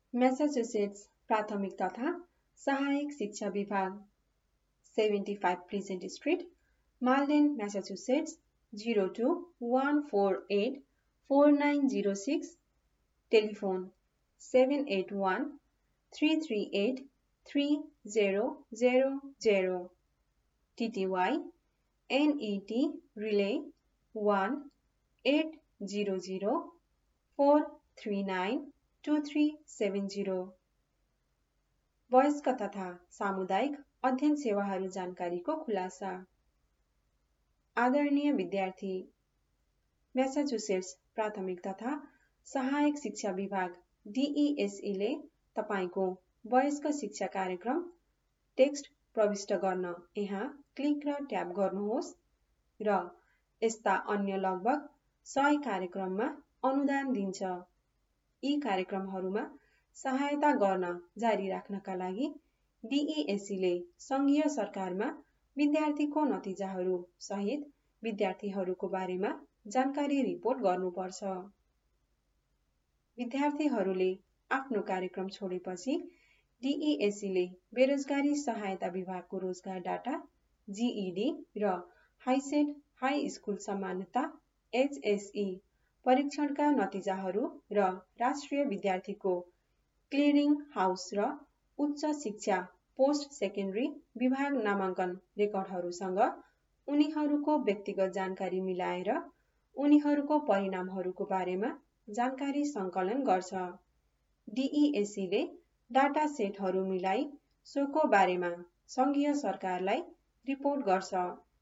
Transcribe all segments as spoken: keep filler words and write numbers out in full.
Massachusetts प्राथमिक तथा सहायक शिक्षा विभाग पचहत्तर pleasant street, Malden, Massachusetts zero two one four eight four nine zero six, telephone seven eight one three three eight three zero zero zero, TTY net relay one eight zero zero four three nine two three seven zero। वयस्क तथा सामुदायिक अध्ययन सेवाहरू जानकारीको खुलासा। आदरणीय विद्यार्थी, Massachusetts प्राथमिक तथा सहायक शिक्षा विभाग डीईएसई ले तपाईको वयस्क शिक्षा कार्यक्रम टेक्स्ट प्रविष्ट गर्न यहाँ क्लिक र ट्याब गर्नुहोस् र यस्ता अन्य लगभग सय कार्यक्रममा अनुदान दिन्छ। यी कार्यक्रमहरूमा सहायता गर्न जारी राख्नका लागि डीईएसई ले संघीय सरकारमा विद्यार्थीको नतिजाहरू सहित विद्यार्थीहरूको बारेमा जानकारी रिपोर्ट गर्नुपर्छ। विद्यार्थीहरूले आफ्नो कार्यक्रम छोडेपछि डीईएसई ले बेरोजगारी सहायता विभागको रोजगार डाटा जीईडी र हाइसेट हाई स्कुल समानता एचएसई परीक्षणका नतिजाहरू र राष्ट्रिय विद्यार्थीको क्लियरिङ हाउस र उच्च शिक्षा पोस्ट सेकेन्डरी विभाग नामाङ्कन रेकर्डहरूसँग उनीहरूको व्यक्तिगत जानकारी मिलाएर उनीहरूको परिणामहरूको बारेमा जानकारी सङ्कलन गर्छ। डीईएसई ले डाटा सेटहरू मिलाई सोको बारेमा संघीय सरकारलाई रिपोर्ट गर्छ।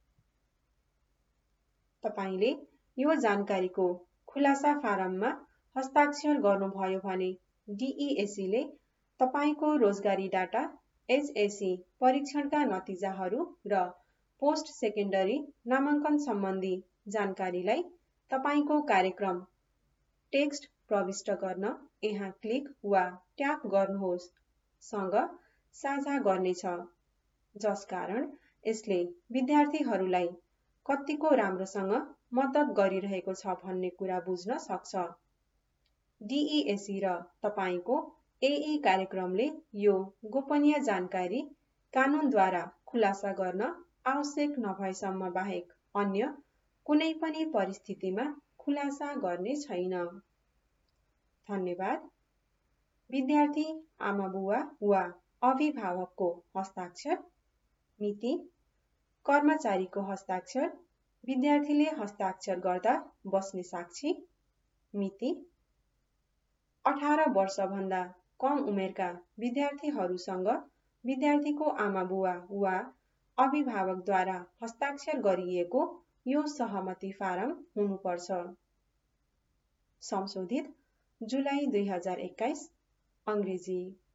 तपाईले यो जानकारीको खुलासा फारममा हस्ताक्षर गर्नुभयो भने डीईएसई ले तपाईको रोजगारी डाटा एचएसई परीक्षणका नतिजाहरू र पोस्ट सेकेन्डरी नामाङ्कन सम्बन्धी जानकारीलाई तपाईको कार्यक्रम टेक्स्ट प्रविष्ट गर्न यहाँ क्लिक वा ट्याप गर्नुहोस् सँग साझा गर्नेछ, जसकारण यसले विद्यार्थीहरूलाई कतिको राम्रोसँग मद्दत गरिरहेको छ भन्ने कुरा बुझ्न सक्छ। डीईएसई र तपाईको एई कार्यक्रमले यो गोपनीय जानकारी कानुनद्वारा खुलासा गर्न आवश्यक नभएसम्म बाहेक अन्य कुनै पनि परिस्थितिमा खुलासा गर्ने छैन। धन्यवाद। विद्यार्थी, आमाबुवा वा अभिभावकको हस्ताक्षर, मिति, कर्मचारीको हस्ताक्षर, विद्यार्थीले हस्ताक्षर गर्दा बस्ने साक्षी, मिति, अठार वर्षभन्दा कम उमेरका विद्यार्थीहरूसँग विद्यार्थीको आमाबुवा वा अभिभावकद्वारा हस्ताक्षर गरिएको यो सहमति फारम हुनुपर्छ। संशोधित जुलाई दुई हजार एक्काइस, अङ्ग्रेजी।